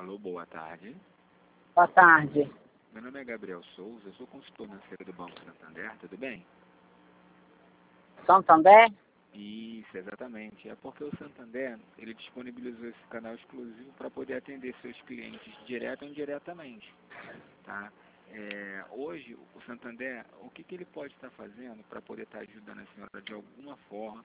Alô, boa tarde. Boa tarde. Meu nome é Gabriel Souza, eu sou consultor financeiro do Banco Santander, tudo bem? Santander? Isso, exatamente. É porque o Santander, ele disponibilizou esse canal exclusivo para poder atender seus clientes direto ou indiretamente, tá? Hoje, o Santander, o que ele pode estar fazendo para poder estar ajudando a senhora de alguma forma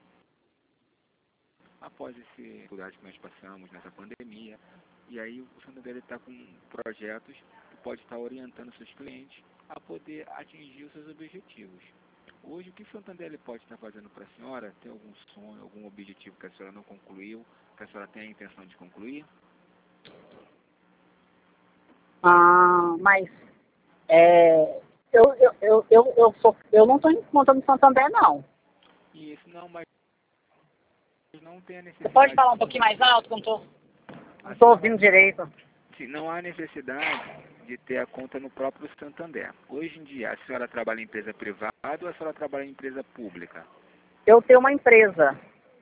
após esse dificuldade que nós passamos nessa pandemia? E aí o Santander está com projetos que pode estar orientando seus clientes a poder atingir os seus objetivos. Hoje, o que o Santander ele pode estar fazendo para a senhora? Tem algum sonho, algum objetivo que a senhora não concluiu, que a senhora tem a intenção de concluir? Mas eu não estou montando Santander, não. Isso, não, mas não tem a Você necessidade. pode falar um pouquinho mais alto, que eu não estou ouvindo direito. Sim, não há necessidade de ter a conta no próprio Santander. Hoje em dia, a senhora trabalha em empresa privada ou a senhora trabalha em empresa pública? Eu tenho uma empresa.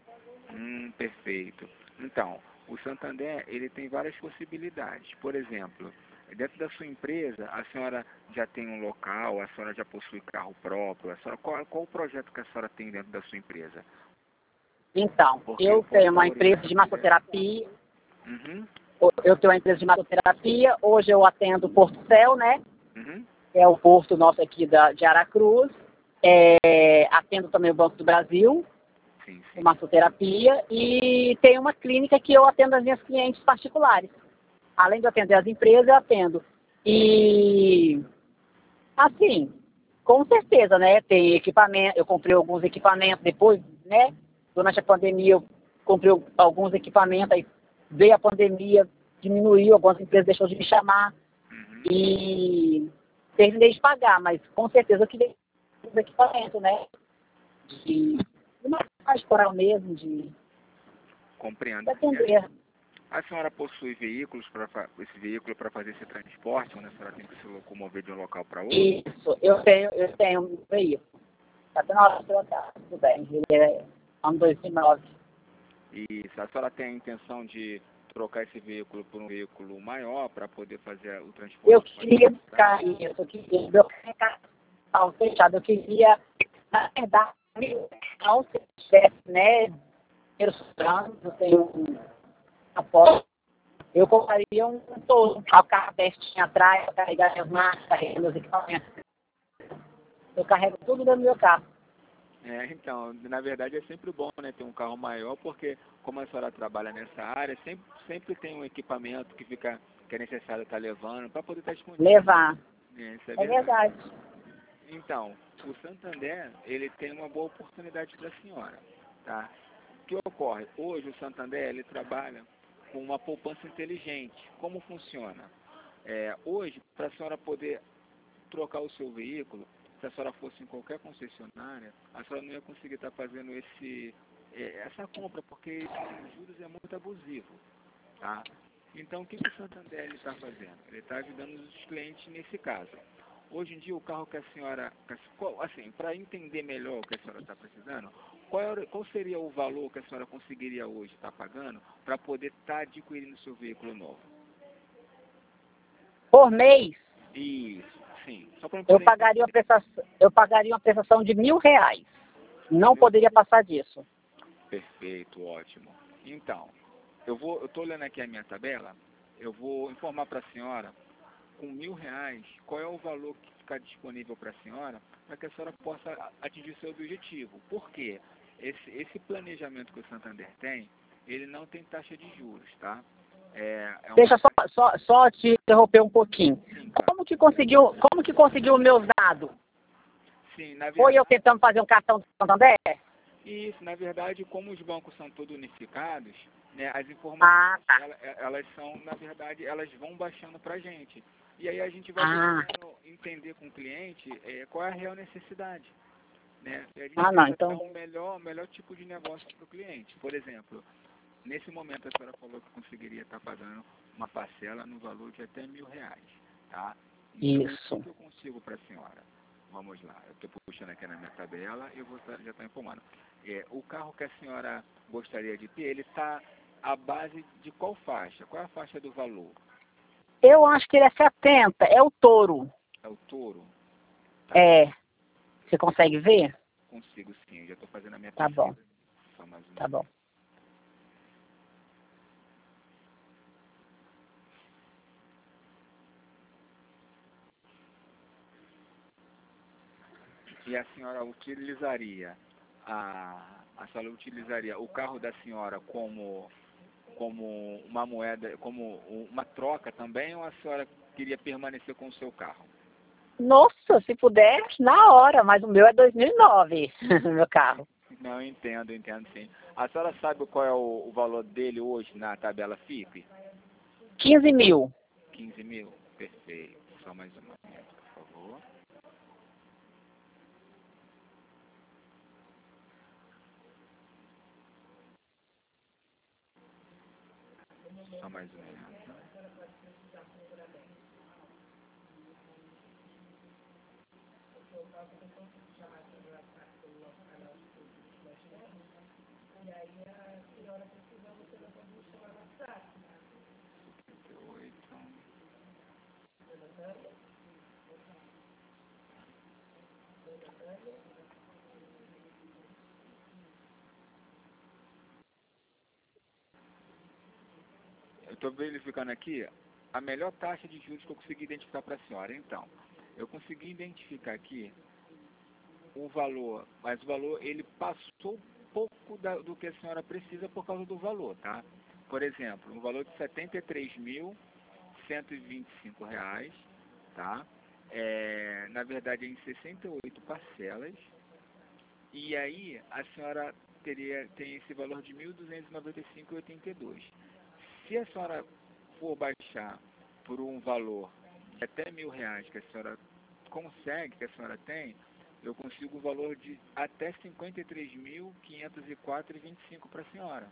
Perfeito. Então, o Santander, ele tem várias possibilidades. Por exemplo, dentro da sua empresa, a senhora já tem um local, a senhora já possui carro próprio, qual o projeto que a senhora tem dentro da sua empresa? Então, eu tenho uma empresa de massoterapia. Uhum. Eu tenho uma empresa de massoterapia. Hoje eu atendo o Porto Céu, né? Uhum. É o porto nosso aqui de Aracruz. Atendo também o Banco do Brasil, Sim. massoterapia. E tem uma clínica que eu atendo as minhas clientes particulares. Além de atender as empresas, eu atendo. E, assim, com certeza, né? Tem equipamento, eu comprei alguns equipamentos depois, né? Durante a pandemia eu comprei alguns equipamentos, aí veio a pandemia, diminuiu, algumas empresas deixou de me chamar. Uhum. E terminei de pagar, mas com certeza eu queria os equipamentos, né? De massagem coral mesmo, de Compreendo. atender. A senhora possui veículos esse veículo para fazer esse transporte, quando a senhora tem que se locomover de um local para outro? Isso, eu tenho um veículo. Está na hora de trocar, tudo bem. Ele é ano 2009. Isso. A senhora tem a intenção de trocar esse veículo por um veículo maior para poder fazer o transporte? Eu queria buscar isso, eu queria, meu carro fechado, eu queria, na verdade, se tivesse, né, dinheiro sobrando, eu tenho um apoio, eu compraria um todo, um carro destinho atrás, para carregar minhas máquinas, carregar meus equipamentos. Eu carrego tudo dentro do meu carro. Então, na verdade é sempre bom, né, ter um carro maior, porque como a senhora trabalha nessa área, sempre tem um equipamento que é necessário estar levando para poder estar disponível. Levar. Isso É verdade. Então, o Santander, ele tem uma boa oportunidade para a senhora, tá? O que ocorre? Hoje o Santander, ele trabalha com uma poupança inteligente. Como funciona? Hoje, para a senhora poder trocar o seu veículo, se a senhora fosse em qualquer concessionária, a senhora não ia conseguir estar fazendo essa compra, porque os juros é muito abusivo, tá? Então, o que o Santander está fazendo? Ele está ajudando os clientes nesse caso. Hoje em dia, o carro que a senhora, assim, para entender melhor o que a senhora está precisando, qual seria o valor que a senhora conseguiria hoje estar pagando para poder estar adquirindo seu veículo novo? Por mês, Isso, sim. Só para eu pagaria uma prestação de R$1.000. Não poderia passar disso. Perfeito, ótimo. Então, eu estou olhando aqui a minha tabela, eu vou informar para a senhora, com R$1.000, qual é o valor que fica disponível para a senhora, para que a senhora possa atingir seu objetivo. Por quê? Esse planejamento que o Santander tem, ele não tem taxa de juros, tá? Deixa só te interromper um pouquinho. Sim, Como que conseguiu meus dados? sim, na verdade. Foi eu tentando fazer um cartão do Santander? Isso, na verdade, como os bancos são todos unificados, né, as informações, elas são, na verdade, elas vão baixando para a gente. E aí a gente vai tentando entender com o cliente qual é a real necessidade. Né? E a gente tenta dar um melhor tipo de negócio para o cliente. Por exemplo, nesse momento a senhora falou que conseguiria estar pagando uma parcela no valor de até R$1.000, tá? Então, Isso. o que eu consigo para a senhora? Vamos lá, eu estou puxando aqui na minha tabela e eu já estou informando. O carro que a senhora gostaria de ter, ele está à base de qual faixa? Qual é a faixa do valor? Eu acho que ele é 70, é o touro. É o touro? É. Você consegue ver? Consigo sim, já estou fazendo a minha Tá bom, pesquisa. Só mais um tá bom. E a senhora utilizaria a senhora utilizaria o carro da senhora como uma moeda, como uma troca também, ou a senhora queria permanecer com o seu carro? Nossa, se puder, na hora, mas o meu é 2009, meu carro. Não, entendo sim. A senhora sabe qual é o valor dele hoje na tabela FIPE? 15 mil. 15 mil? Perfeito. Só mais um momento, por favor. Só mais um momento. Eu estou verificando aqui a melhor taxa de juros que eu consegui identificar para a senhora. Então, eu consegui identificar aqui o valor, mas o valor ele passou um pouco do que a senhora precisa por causa do valor, tá? Por exemplo, um valor de R$ 73.125, tá? Na verdade, em 68 parcelas. E aí, a senhora tem esse valor de R$ 1.295,82. Se a senhora for baixar por um valor de até R$ 1.000 que a senhora consegue, que a senhora tem, eu consigo um valor de até R$ 53.504,25 para a senhora.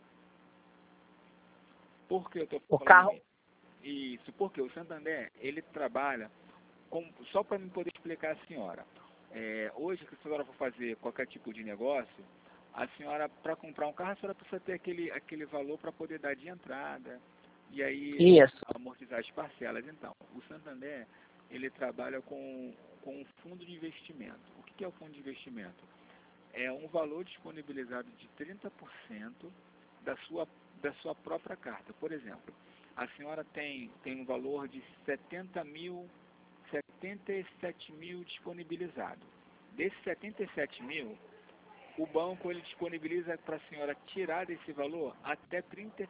Por que eu estou O falando carro, isso? Isso, porque o Santander, ele trabalha só para me poder explicar a senhora. Hoje, que a senhora for fazer qualquer tipo de negócio, a senhora, para comprar um carro, a senhora precisa ter aquele valor para poder dar de entrada e aí isso. amortizar as parcelas. Então, o Santander, ele trabalha com um fundo de investimento. O que é o fundo de investimento? É um valor disponibilizado de 30% da sua própria carta. Por exemplo, a senhora tem um valor de 77 mil disponibilizado. Desses 77 mil, o banco ele disponibiliza para a senhora tirar desse valor até 30%.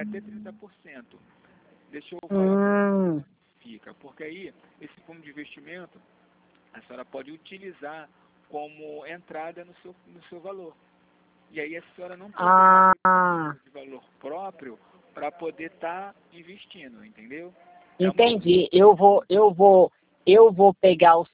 Deixa eu falar como fica, porque aí esse fundo de investimento a senhora pode utilizar como entrada no seu valor. E aí a senhora não precisa de valor próprio para poder estar investindo, entendeu? Entendi. Eu vou pegar os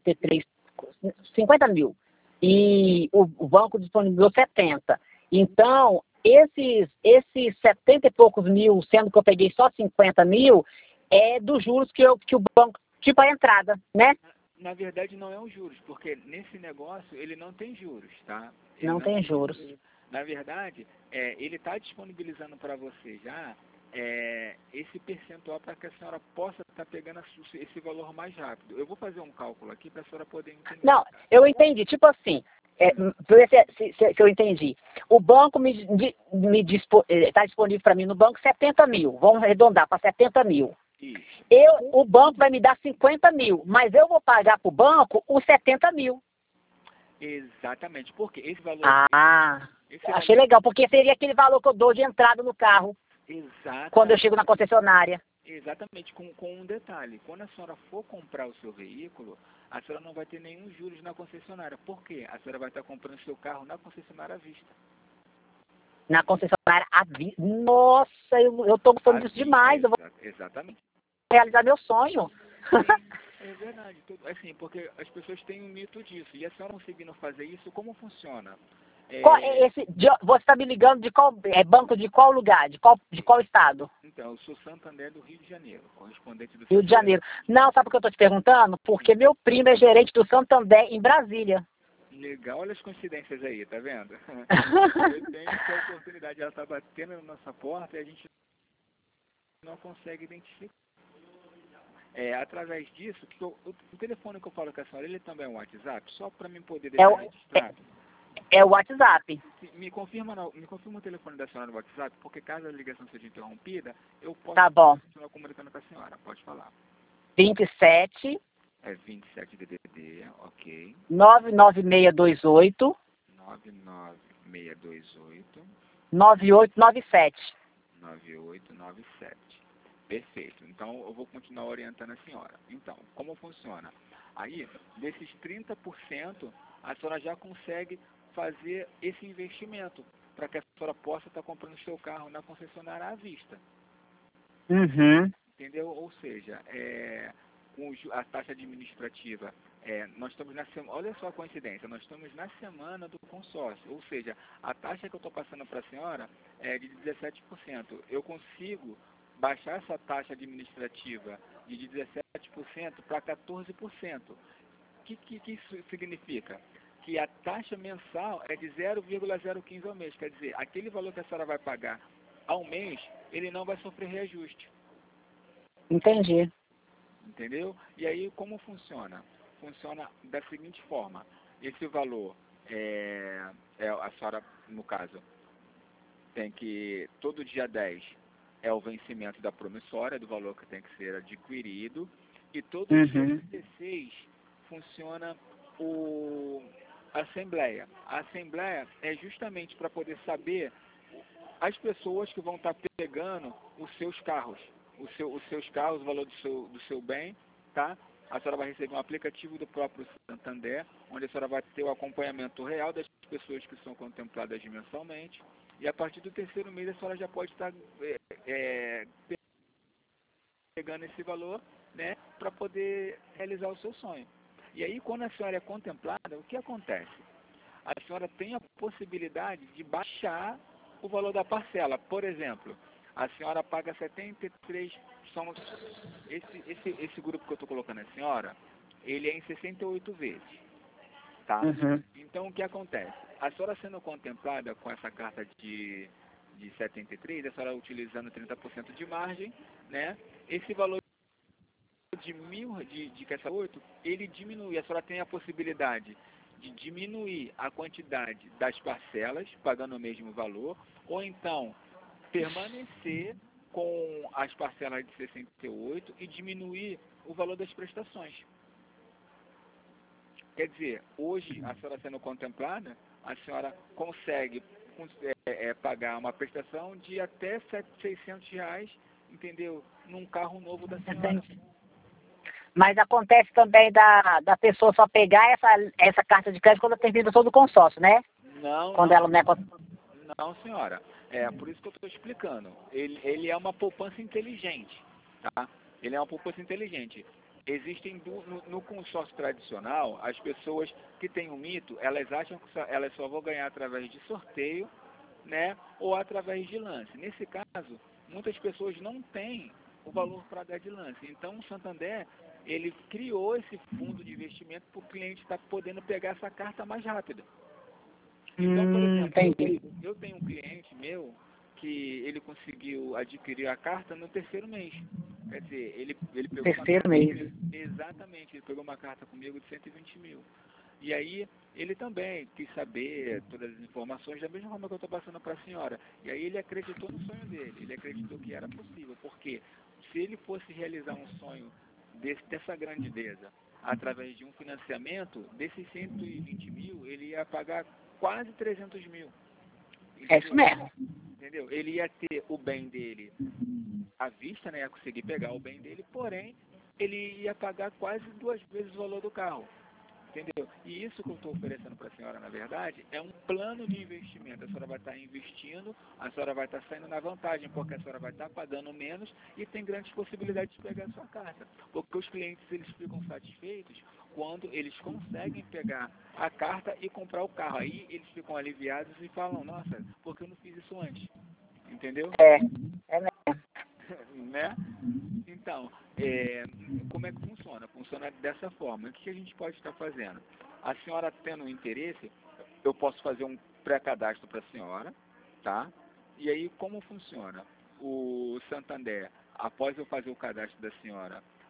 50 mil. E o banco disponibilizou 70. Então, esses 70 e poucos mil, sendo que eu peguei só 50 mil, é dos juros que o banco, tipo a entrada, né? Na verdade, não é um juros, porque nesse negócio ele não tem juros, tá? Não tem juros. Na verdade, ele está disponibilizando para você já esse percentual para que a senhora possa estar pegando esse valor mais rápido. Eu vou fazer um cálculo aqui para a senhora poder entender. Não, eu entendi. Tipo assim, ver se eu entendi. O banco está disponível para mim no banco 70 mil. Vamos arredondar para 70 mil. Isso. O banco vai me dar 50 mil, mas eu vou pagar para o banco os 70 mil. Exatamente, porque esse valor... Achei legal, porque seria aquele valor que eu dou de entrada no carro. Exatamente. Quando eu chego na concessionária. Exatamente, com um detalhe. Quando a senhora for comprar o seu veículo, a senhora não vai ter nenhum juros na concessionária. Por quê? A senhora vai estar comprando o seu carro na concessionária à vista. Na concessionária à vista? Nossa, eu tô gostando disso demais. Eu vou Exatamente. realizar meu sonho. É verdade. Assim, porque as pessoas têm um mito disso. E a senhora conseguindo fazer isso, como funciona? Você está me ligando de qual banco, de qual lugar, de qual estado? Então, eu sou Santander do Rio de Janeiro, correspondente do Rio de Janeiro. Não, sabe por que eu estou te perguntando? Porque meu primo é gerente do Santander em Brasília. Legal, olha as coincidências aí, tá vendo? Eu tenho essa oportunidade, ela está batendo na nossa porta e a gente não consegue identificar. Através disso, o telefone que eu falo com a senhora, ele também é um WhatsApp? Só para mim poder É deixar o, registrado. é o WhatsApp. Me confirma o telefone da senhora no WhatsApp, porque caso a ligação seja interrompida, eu posso Tá bom. continuar comunicando com a senhora. Pode falar. 27 É 27 DDD, ok. 99628 99628 9897. 9897. Perfeito. Então, eu vou continuar orientando a senhora. Então, como funciona? Aí, desses 30%, a senhora já consegue fazer esse investimento para que a senhora possa estar comprando o seu carro na concessionária à vista. Uhum. Entendeu? Ou seja, com a taxa administrativa, nós estamos na semana, olha só a coincidência, nós estamos na semana do consórcio, ou seja, a taxa que eu estou passando para a senhora é de 17%. Eu consigo baixar essa taxa administrativa de 17% para 14%. O que isso significa? Que a taxa mensal é de 0,015 ao mês, quer dizer, aquele valor que a senhora vai pagar ao mês, ele não vai sofrer reajuste. Entendi. Entendeu? E aí, como funciona? Funciona da seguinte forma. Esse valor, a senhora, no caso, tem que, todo dia 10 é o vencimento da promissória, do valor que tem que ser adquirido, e todo dia 16 funciona a assembleia. A assembleia é justamente para poder saber as pessoas que vão estar pegando os seus carros. Os seus carros, o valor do seu bem, tá? A senhora vai receber um aplicativo do próprio Santander, onde a senhora vai ter o acompanhamento real das pessoas que são contempladas mensalmente, e a partir do terceiro mês a senhora já pode estar pegando esse valor, né, para poder realizar o seu sonho. E aí, quando a senhora é contemplada, o que acontece? A senhora tem a possibilidade de baixar o valor da parcela. Por exemplo, a senhora paga 73, esse grupo que eu estou colocando a senhora, ele é em 68 vezes, tá? Então, o que acontece? A senhora sendo contemplada com essa carta de 73, a senhora utilizando 30% de margem, né? Esse valor de 8, ele diminui. A senhora tem a possibilidade de diminuir a quantidade das parcelas, pagando o mesmo valor, ou então permanecer com as parcelas de 68 e diminuir o valor das prestações. Quer dizer, hoje, a senhora sendo contemplada, a senhora consegue pagar uma prestação de até R$600, entendeu? Num carro novo da senhora. Mas acontece também da pessoa só pegar essa carta de crédito quando termina todo o consórcio, né? Quando ela não é... Não, senhora. É por isso que eu estou explicando. Ele é uma poupança inteligente, tá? Ele é uma poupança inteligente. Existem no consórcio tradicional, as pessoas que têm um mito, elas acham que elas só vão ganhar através de sorteio, né? Ou através de lance. Nesse caso, muitas pessoas não têm o valor para dar de lance. Então, o Santander, ele criou esse fundo de investimento para o cliente estar podendo pegar essa carta mais rápido. Então, por exemplo, eu tenho um cliente meu que ele conseguiu adquirir a carta no terceiro mês. Quer dizer, ele pegou terceiro mês. Exatamente, ele pegou uma carta comigo de 120 mil. E aí, ele também quis saber todas as informações, da mesma forma que eu estou passando para a senhora. E aí ele acreditou no sonho dele, ele acreditou que era possível, porque se ele fosse realizar um sonho dessa grandeza, através de um financiamento, desses 120 mil, ele ia pagar quase 300 mil. Entendeu? É isso mesmo. Entendeu? Ele ia ter o bem dele à vista, né? Ia conseguir pegar o bem dele, porém, ele ia pagar quase 2 vezes o valor do carro. Entendeu? E isso que eu estou oferecendo para a senhora, na verdade, é um plano de investimento. A senhora vai estar investindo, a senhora vai estar saindo na vantagem, porque a senhora vai estar pagando menos e tem grandes possibilidades de pegar a sua carta. Porque os clientes, eles ficam satisfeitos quando eles conseguem pegar a carta e comprar o carro. Aí eles ficam aliviados e falam, nossa, por que eu não fiz isso antes? Entendeu? É mesmo. Né? Então, como é que funciona? Funciona dessa forma. O que a gente pode estar fazendo? A senhora tendo interesse, eu posso fazer um pré-cadastro para a senhora, tá? E aí, como funciona? O Santander, após eu fazer o cadastro da senhora,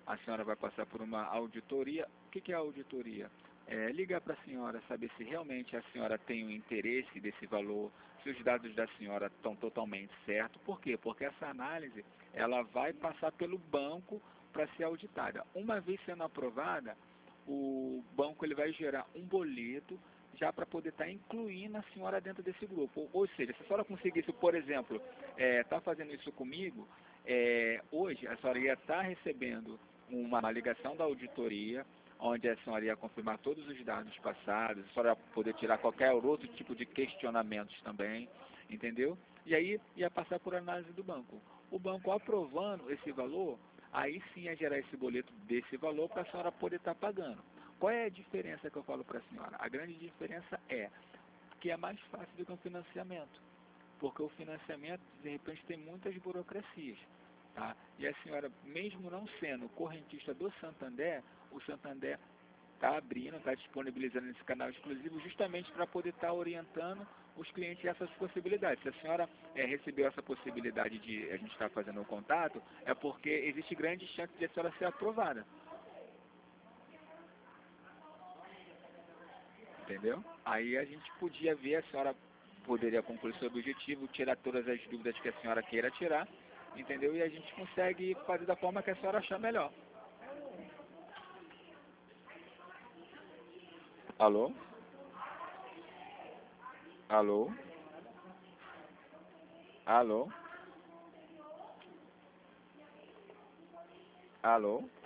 a senhora vai passar por uma auditoria. O que é a auditoria? É ligar para a senhora, saber se realmente a senhora tem o interesse desse valor, se os dados da senhora estão totalmente certos. Por quê? Porque essa análise ela vai passar pelo banco para ser auditada. Uma vez sendo aprovada, o banco ele vai gerar um boleto já para poder estar incluindo a senhora dentro desse grupo. Ou seja, se a senhora conseguisse, por exemplo, estar fazendo isso comigo, hoje a senhora ia estar recebendo uma ligação da auditoria, onde a senhora ia confirmar todos os dados passados, a senhora ia poder tirar qualquer outro tipo de questionamentos também, entendeu? E aí ia passar por análise do banco. O banco aprovando esse valor, aí sim ia gerar esse boleto desse valor para a senhora poder estar pagando. Qual é a diferença que eu falo para a senhora? A grande diferença é que é mais fácil do que um financiamento, porque o financiamento, de repente, tem muitas burocracias. Tá? E a senhora, mesmo não sendo correntista do Santander, o Santander está abrindo, está disponibilizando esse canal exclusivo justamente para poder estar orientando os clientes a essas possibilidades. Se a senhora recebeu essa possibilidade de a gente estar fazendo o contato, é porque existe grande chance de a senhora ser aprovada. Entendeu? Aí a gente podia ver, a senhora poderia concluir seu objetivo, tirar todas as dúvidas que a senhora queira tirar, entendeu? E a gente consegue fazer da forma que a senhora achar melhor. Alô? Alô? Alô? Alô?